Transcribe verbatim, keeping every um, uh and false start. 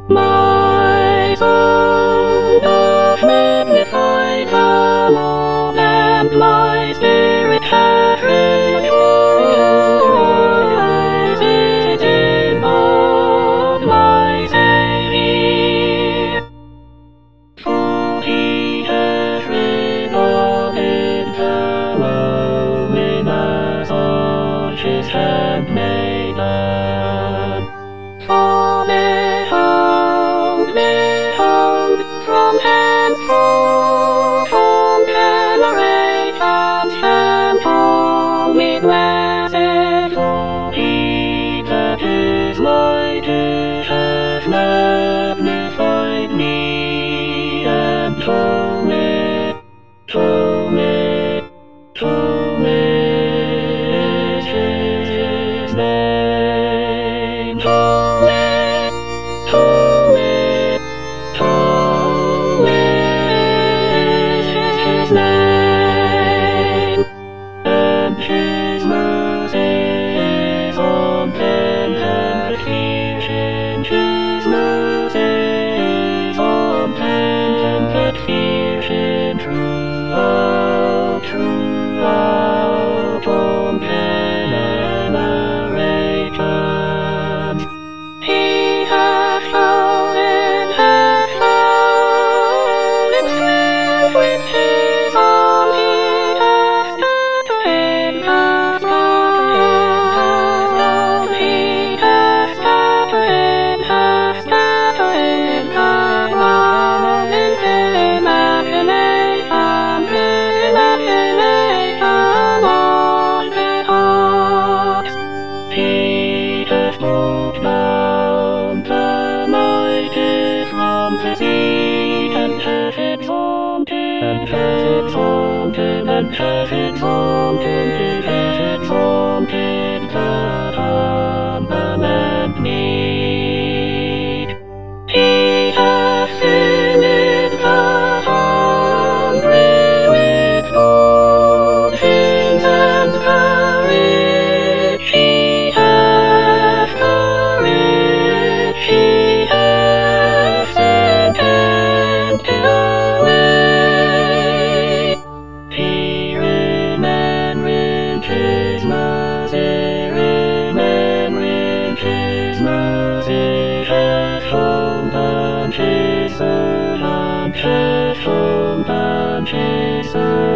My soul doth magnify the Lord, and my spirit hath rejoiced in God my Saviour. For he hath regarded the lowly as such his handmaiden. For behold, behold, from henceforth all generations shall call me blessed, for he that is mighty hath magnified me, and told me, told me, told me is his name, told me, told me, told me is his name, and his mercy is on ten generations, his mercy is on ten generations, throughout, throughout all generations. He hath shown, hath shown himself with his arm, he hath scattered, hath scattered, hath known, he hath scattered, hath scattered, hath known in his imagination, his imagination on the heart. He hath brought down the mighty from the seat, and hath exalted, and hath exalted, and hath exalted, hath exalted the humble and meek. He hath filled the hungry with good things, and the rich he hath, the rich he hath sent empty away. He remembering his mercy, remembering his mercy, hath shown unto his servant, hath shown unto his servant.